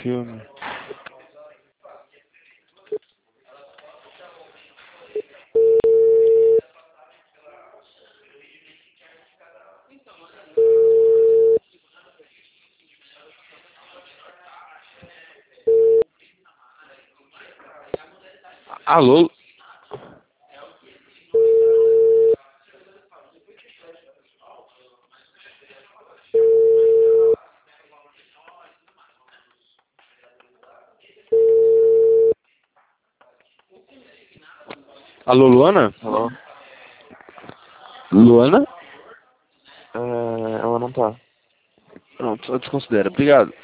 filme. Alô? Alô, Luana? Alô? Luana? Ela não tá. Pronto, só desconsidera. Obrigado.